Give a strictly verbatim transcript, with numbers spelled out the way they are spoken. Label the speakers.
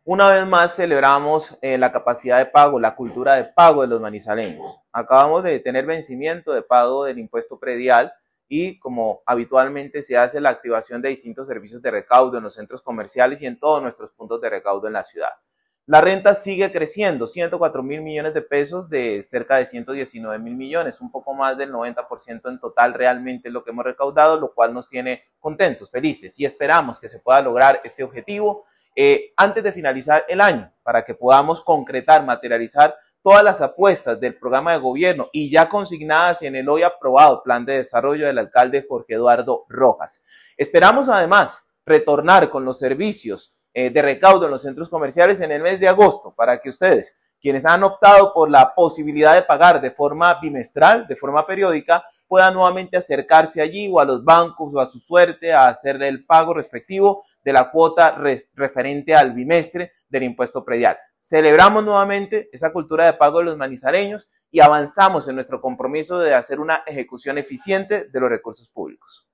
Speaker 1: Una vez más celebramos eh, la capacidad de pago, la cultura de pago de los manizaleños. Acabamos de tener vencimiento de pago del impuesto predial y como habitualmente se hace la activación de distintos servicios de recaudo en los centros comerciales y en todos nuestros puntos de recaudo en la ciudad. La renta sigue creciendo, ciento cuatro mil millones de pesos de cerca de ciento diecinueve mil millones, un poco más del noventa por ciento en total realmente es lo que hemos recaudado, lo cual nos tiene contentos, felices y esperamos que se pueda lograr este objetivo eh, antes de finalizar el año para que podamos concretar, materializar todas las apuestas del programa de gobierno y ya consignadas en el hoy aprobado plan de desarrollo del alcalde Jorge Eduardo Rojas. Esperamos además retornar con los servicios eh, de recaudo en los centros comerciales en el mes de agosto para que ustedes, quienes han optado por la posibilidad de pagar de forma bimestral, de forma periódica, puedan nuevamente acercarse allí o a los bancos o a su suerte a hacerle el pago respectivo de la cuota re referente al bimestre del impuesto predial. Celebramos nuevamente esa cultura de pago de los manizaleños y avanzamos en nuestro compromiso de hacer una ejecución eficiente de los recursos públicos.